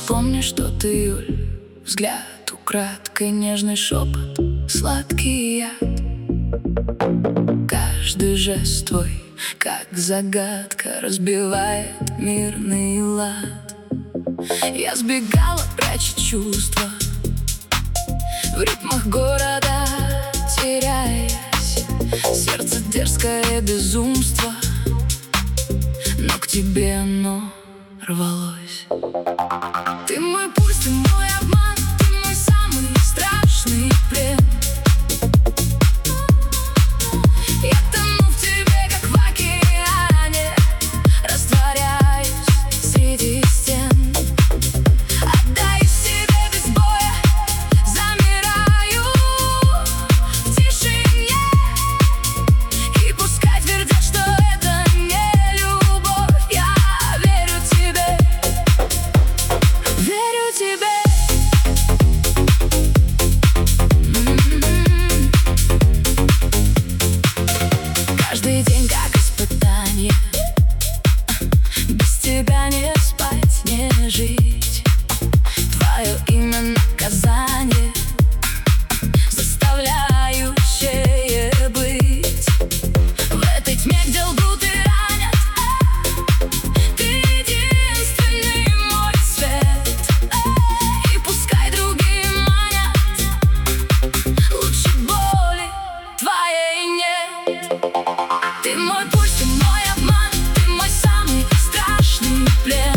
Помнишь тот июль, взгляд украдкой, нежный шепот, сладкий яд. Каждый жест твой, как загадка, разбивает мирный лад. Я сбегала, пряча чувства в ритмах города, теряясь. Сердце дерзкое безумство, но к тебе оно рвалось. Ты мой пульс, ты мой обман, ты мой самый страшный плен. Я тону в тебе, как в океане, растворяюсь среди стен. Отдаю себе без боя, замираю в тишине. И пускай твердят, что это не любовь, я верю тебе, верю тебе. Каждый день как испытание, без тебя не спать, не жить. Твое имя наказание, заставляющее быть. В этой тьме, где лгут и ранят, ты единственный мой свет. И пускай другие манят, лучше боли твоей нет. Ты мой пульс, ты мой обман, ты мой самый страшный плен.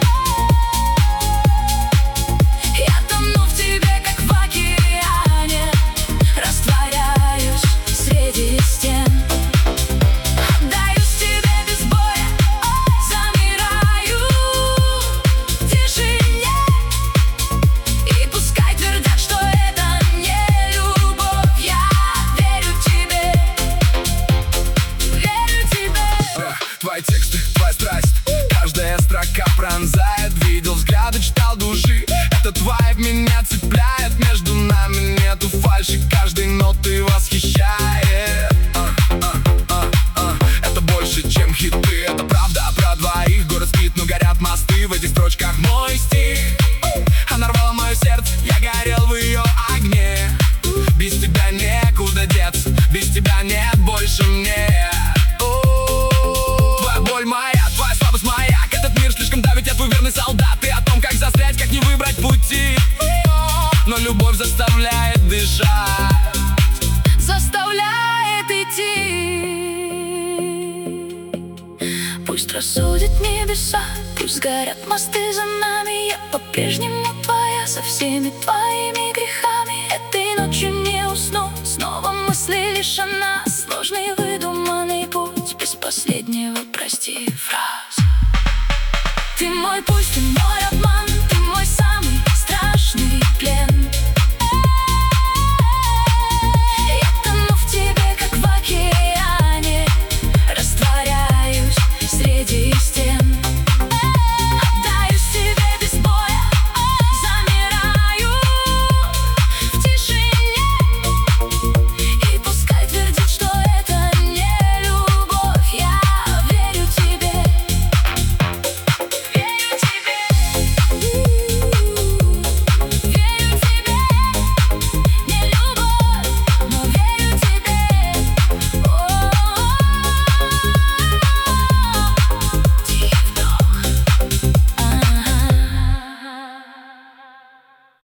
Я тону в тебе, как в океане, растворяюсь среди стен. Отдаюсь тебе без боя, замираю в тишине. И пускай твердят, что это не любовь, я верю тебе, верю тебе. Твои тексты, твоя страсть, каждая строка пронзает. Видел взгляды, читал души. Этот вайб меня цепляет. Между нами нету фальши, каждой ноты восхищает. Это больше, чем хиты, это правда про двоих. Город спит, но горят мосты. В этих строчках мой стих. Она рвала мое сердце, я горел в ее огне. Без тебя некуда деться, без тебя нет больше мне. Твоя боль моя, твоя слабость моя. Этот мир слишком давит, я твой верный солдат. Ты о том, как застрять, как не выбрать пути. Но любовь заставляет дышать, Заставляет идти. Пусть рассудят небеса, пусть горят мосты за нами. Я по-прежнему твоя, со всеми твоими грехами. Этой ночью не усну, снова мысли лишь о нас. Сложный выдуманный путь, без последнего прости фраз. Ты мой пульс, ты мой